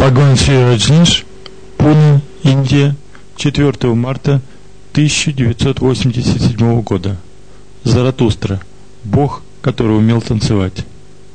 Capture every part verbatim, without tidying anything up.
Бхагаван Шри Раджниш, Пуне, Индия, четвёртого марта тысяча девятьсот восемьдесят седьмого года. Заратустра, Бог, который умел танцевать.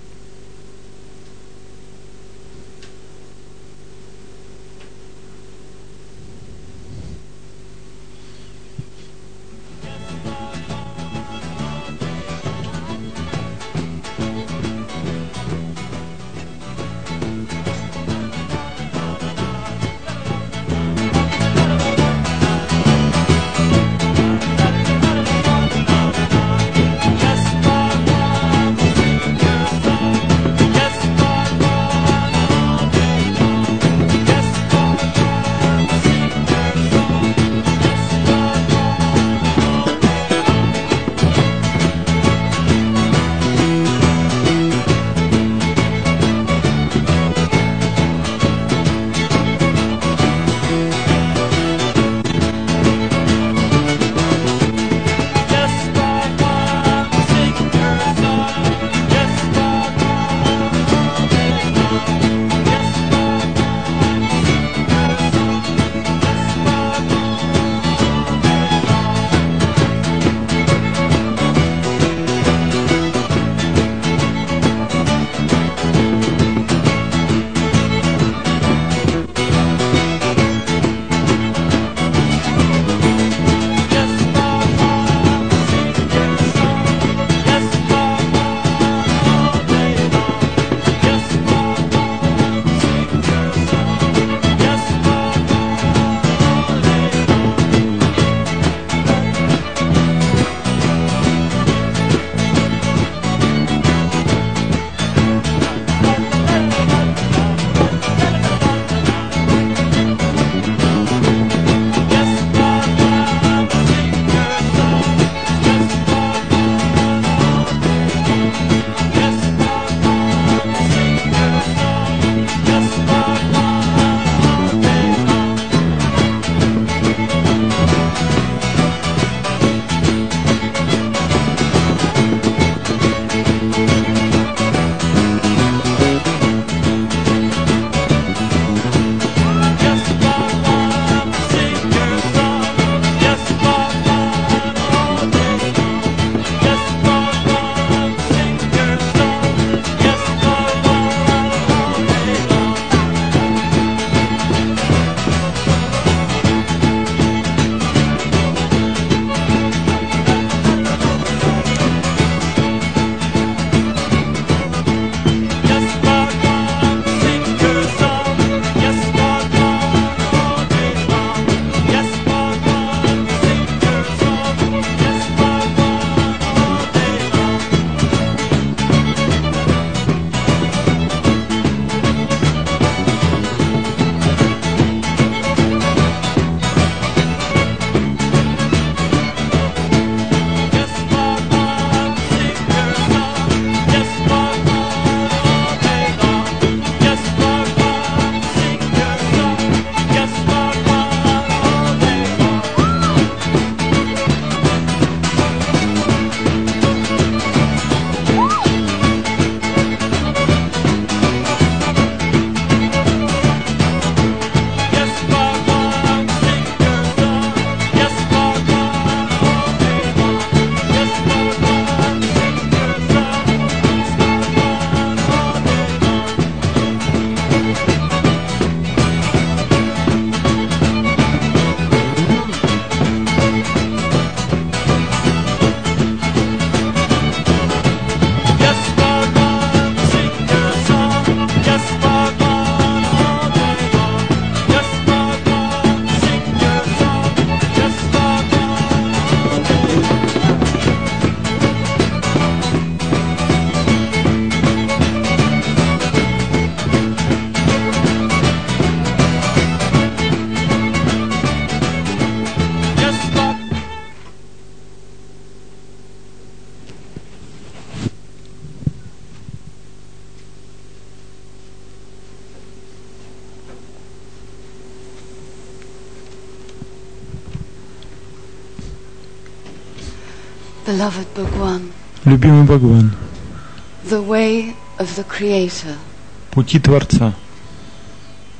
Beloved Bhagwan, любимый Бхагаван, the way of the Creator, пути Творца,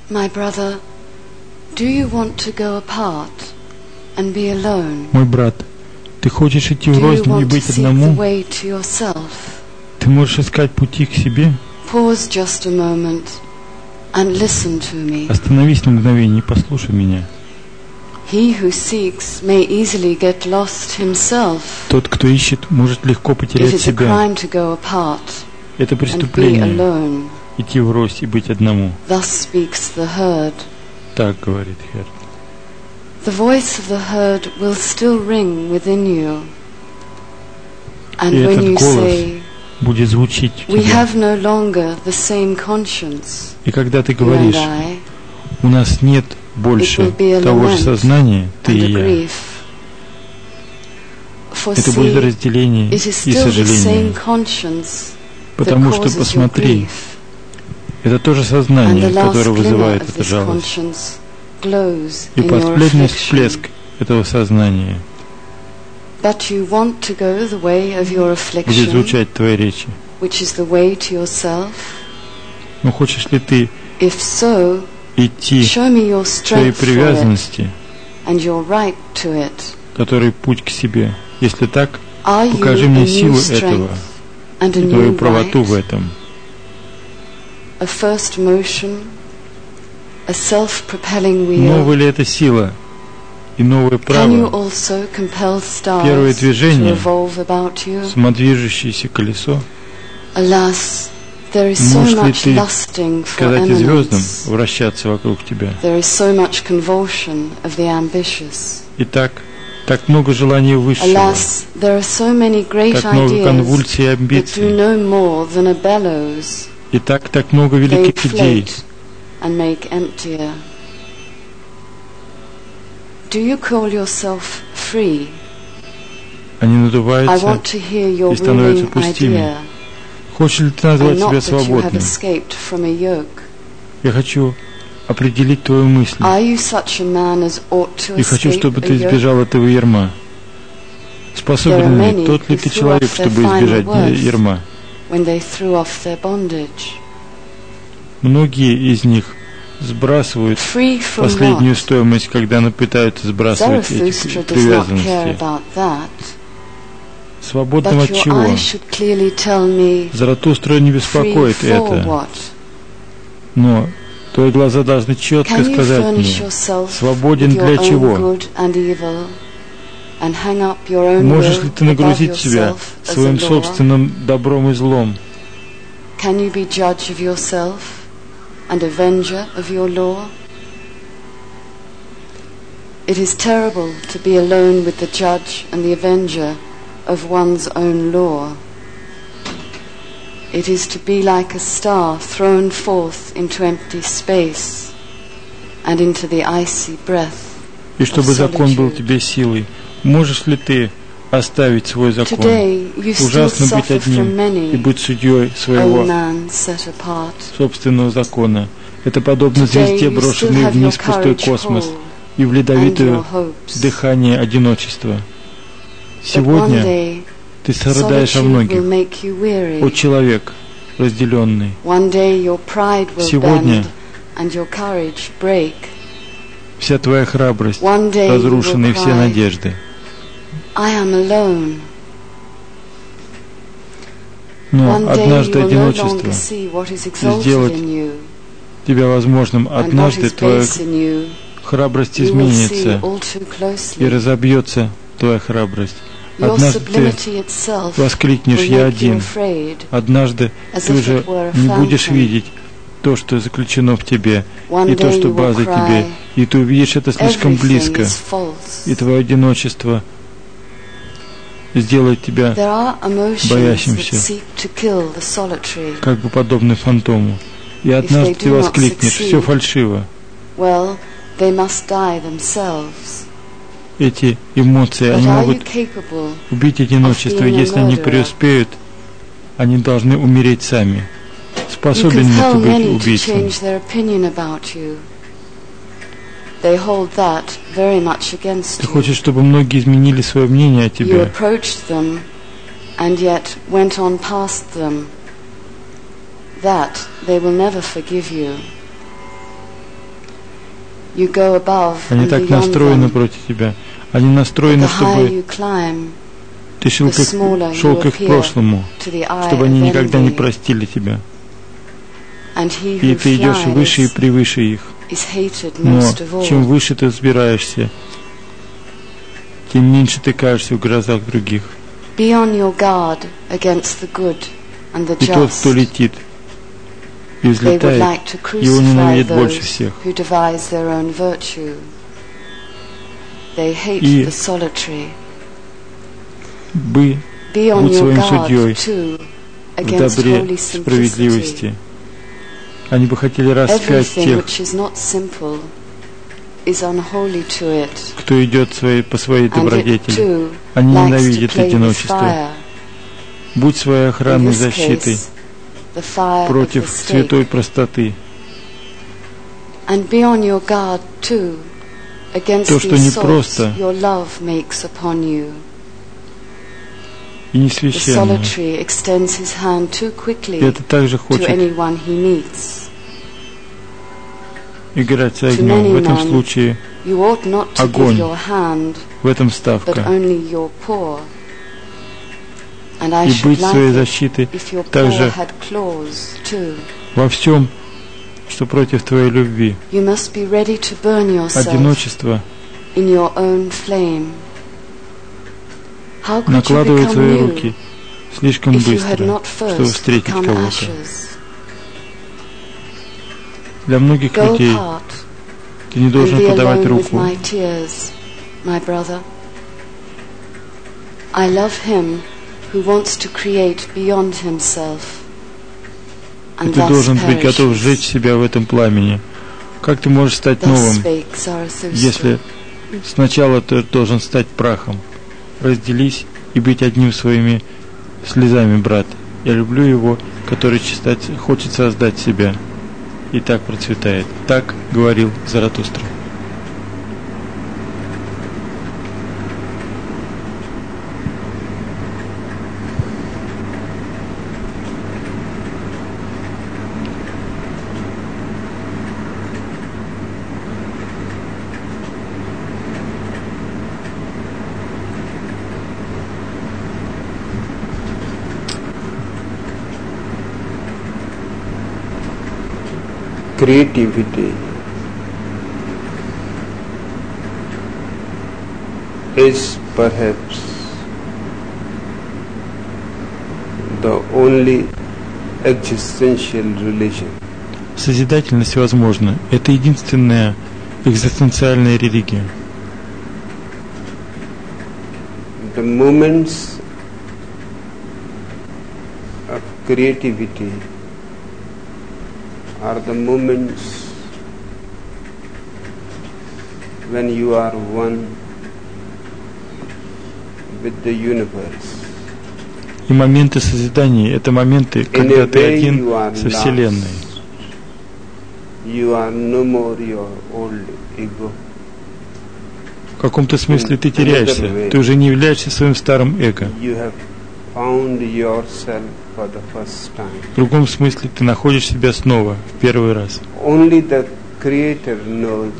My brother, do you want to go apart and be alone? Мой брат, ты хочешь идти Do you врознь и want to быть seek the одному? way to yourself? Ты можешь искать пути к себе? Pause just a moment and listen to me. Остановись на мгновение и послушай меня. He who seeks may easily get lost himself. Тот, кто ищет, может легко It потерять is a себя. crime to go apart Это and be преступление alone. идти врозь и быть одному. Thus speaks the herd. Так говорит Херд. The voice of the herd will still ring within you. And И when этот you голос say, будет звучить в we тебе. have no longer the same conscience, И когда ты you and говоришь, I, у нас нет больше It will be a того же lament сознания, ты and и a я. grief. For Это будет see, разделение it is и still the сожаление. same conscience that Потому что, causes your посмотри, grief, это то же and the сознание, last которое glimmer вызывает of эту this жалость. conscience glows И in your последний affliction. всплеск этого сознания But you want to go the way of your будет affliction, звучать в твоей речи. which is the way to yourself? Но хочешь ли ты If so, идти show me your к своей strength for it привязанности, and your right to it. который путь к себе? Если так, Are you покажи a мне new силу этого strength and a и твою new правоту в right? этом. A first motion, a self-propelling wheel. Новая ли это сила и новое Can you право, also compel Первое stars to движение, revolve about you? самодвижущееся колесо? Alas, there is so Можешь ли much ты lusting for сказать и звездам eminence. вращаться вокруг тебя? There is so much convulsion of the ambitious. Итак, так много желаний высшего, Alas, there are so many great так много ideas конвульсий и that do амбиций, no more than a bellows. и так, так много They великих идей. inflate and make emptier. Do you call yourself free? Они I надуваются want to hear your и становятся ruling пустыми. idea, Хочешь ли ты and назвать not себя that you have свободным? escaped from a yoke. Я хочу определить твою мысль. Are you such a man as ought to И хочу, escape чтобы a ты yoke? избежал этого ярма. Способен ли тот ли ты человек, чтобы избежать ярма? When they threw off their bondage. Многие из них сбрасывают Free from последнюю what? стоимость, когда они пытаются сбрасывать эти Zarathustra does not care привязанности. about that. Свободным But от your чего? eyes should clearly tell me Заратустра не free беспокоит for это, what? но твои глаза должны четко Can you сказать furnish мне, yourself свободен with your для own чего? good and evil, and hang up your own Можешь will ли ты above нагрузить себя yourself as a своим law? собственным добром и злом? Can you be judge of yourself and avenger of your law? It is terrible to be alone with the judge and the avenger of one's own law. It is to be like a star thrown forth into empty space and into the icy breath И чтобы of закон был solitude. тебе силой, можешь ли ты оставить свой закон? Today you still Ужасно быть suffer from одним и many, быть судьей O своего man set apart. собственного закона. Это подобно Today звезде, you still брошенной have your вниз в пустой courage космос whole и в and your ледовитое hopes. дыхание одиночества. But one Сегодня day ты страдаешь о solitude will многих. make you weary. О человек, разделенный. One day your pride will Сегодня bend and your courage break. вся твоя храбрость One day you разрушена и will все cry, надежды. I am alone. Но One day you однажды will no одиночество longer see what is exalted сделать in you тебя возможным. and what Однажды is твоя base in you. храбрость You will see изменится all too и closely. разобьется твоя храбрость. Your Однажды ты sublimity itself воскликнешь: will «Я make you один». afraid, Однажды as ты if уже it were a не будешь fountain. видеть то, что заключено в тебе, One и то, day что you will база тебе, cry, и ты увидишь это слишком everything близко, is false. и твое одиночество сделает тебя There are emotions that боящимся, seek to kill the solitary. как бы подобный фантому. И однажды ты do not воскликнешь: succeed, все фальшиво. Well, they must die themselves. Эти эмоции, But они are you могут capable убить одиночество, и being a если они murderer? преуспеют, они должны умереть сами. You Способен ли compel ты быть many to убийцей? change their opinion about you. They hold that very much against Ты you. хочешь, чтобы многие изменили свое мнение о You тебе, approached them and yet went on past them. That they will never forgive you. You go above Они and так beyond настроены them. против тебя. Они The настроены, higher чтобы you climb, ты шел the как, smaller шел you как к appear прошлому, to the eye чтобы они of никогда не envy. простили тебя. And he И who ты идешь выше и flies превыше их. is hated Но most of чем all. выше ты взбираешься, тем меньше ты кажешься в глазах других. Be on your guard against the good and the И тот, кто just. летит и They would взлетает, like to его crucify ненавидят больше those всех. who devise their own virtue. They hate И the solitary. бы Be on будь your своим guard судьей too в against добре, holy справедливости. simplicity. Они бы хотели распять Everything тех, which is not simple is unholy to it, кто идет своей, по своей and it добродетели. too Они likes to ненавидят play with одиночество. fire. Будь своей In охранной this защитой case, the fire of the против святой stake. простоты. And be on your guard too against То, the что не assaults просто your love makes upon you. И не The священное. solitary extends his hand too И quickly это также to хочет anyone he meets. играть с To огнем. many В этом men, случае you ought not to give огонь. your hand, В этом but ставка. only your paw. And I И should быть своей like it защитой if your paw также had claws too. во всем, что против твоей любви. You must be ready to burn yourself Одиночество in your own flame. How could you накладывает become свои new руки слишком if you had быстро, not чтобы first встретить become кого-то. ashes? Для многих Go людей apart ты не and должен be подавать alone with руку. my tears, my brother. I love him who wants to create beyond himself И and ты thus должен быть готов сжечь perishes. себя в этом пламени. Как ты можешь стать Thus новым, spake Zarathustra. если сначала ты должен стать прахом? Разделись и быть одним своими слезами, брат. Я люблю его, который читать, хочет создать себя. И так процветает. Так говорил Заратустра. Creativity is perhaps the only existential religion. Созидательность возможна. Это единственная экзистенциальная религия. The moments of creativity are the moments when you are one with the universe. И моменты созидания – это моменты, когда ты один со Вселенной. You are no more your old ego. В каком-то смысле ты теряешься. Ты уже не являешься своим старым эго. You have found yourself for the first time. В другом смысле ты находишь себя снова, в первый раз. Only the Creator knows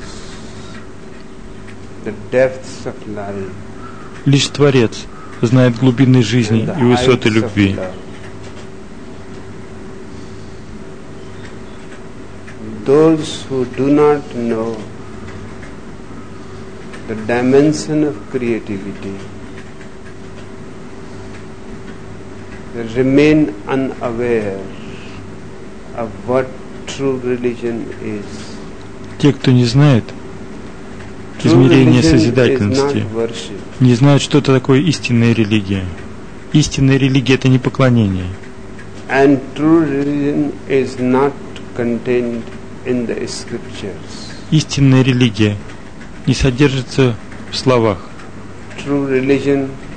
the depths of life. Лишь Творец знает глубины жизни and the и высоты heights of любви. love. Those who do not know the dimension of creativity remain unaware of what true religion is. Те, кто не знает True измерения religion is созидательности, not worship. не знают, что это такое истинная религия. Истинная религия – это не поклонение. And true religion is not contained in the scriptures. Истинная религия не содержится в словах. True religion